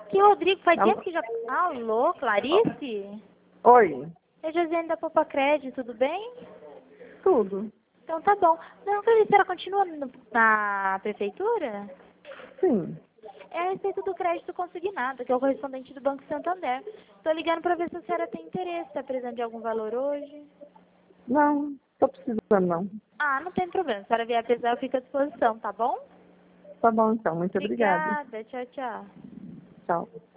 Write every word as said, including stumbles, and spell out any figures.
Que Rodrigo, faz Alô? tempo que já... Alô, Clarice? Oi, É Josiane da Popa Crédito, tudo bem? tudo. Então tá bom. Não, Clarice, ela continua no- na prefeitura? Sim. É a respeito do crédito consignado, que é o correspondente do Banco Santander. Estou ligando para ver se a senhora tem interesse, está precisando de algum valor hoje? Não, tô precisando não. Ah, não tem problema. Se a senhora vier precisar, eu fico à disposição, tá bom? Tá bom então, muito obrigada. Obrigada. Tchau, tchau. Tchau.